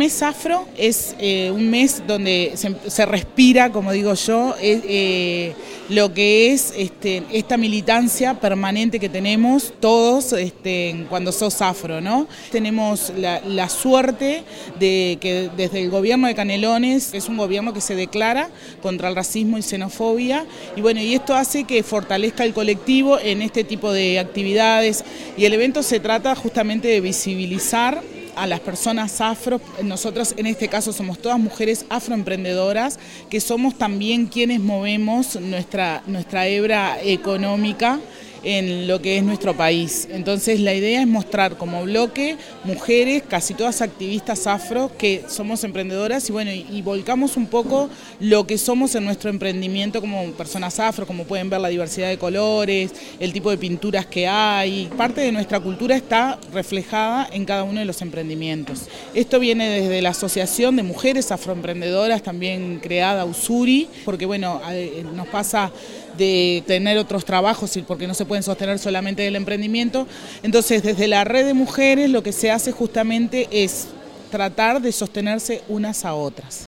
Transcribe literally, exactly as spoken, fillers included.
mes afro es eh, un mes donde se, se respira, como digo yo, eh, eh, lo que es este, esta militancia permanente que tenemos todos este, cuando sos afro, ¿no? Tenemos la, la suerte de que desde el gobierno de Canelones, es un gobierno que se declara contra el racismo y xenofobia, y bueno, y esto hace que fortalezca el colectivo en este tipo de actividades, y el evento se trata justamente de visibilizar a las personas afro. Nosotros en este caso somos todas mujeres afroemprendedoras, que somos también quienes movemos nuestra, nuestra hebra económica en lo que es nuestro país. Entonces la idea es mostrar como bloque mujeres, casi todas activistas afro, que somos emprendedoras y bueno, y, y volcamos un poco lo que somos en nuestro emprendimiento como personas afro, como pueden ver la diversidad de colores, el tipo de pinturas que hay. Parte de nuestra cultura está reflejada en cada uno de los emprendimientos. Esto viene desde la Asociación de Mujeres Afroemprendedoras, también creada Usuri, porque bueno, nos pasa de tener otros trabajos y porque no se pueden sostener solamente del emprendimiento. Entonces, desde la red de mujeres lo que se hace justamente es tratar de sostenerse unas a otras.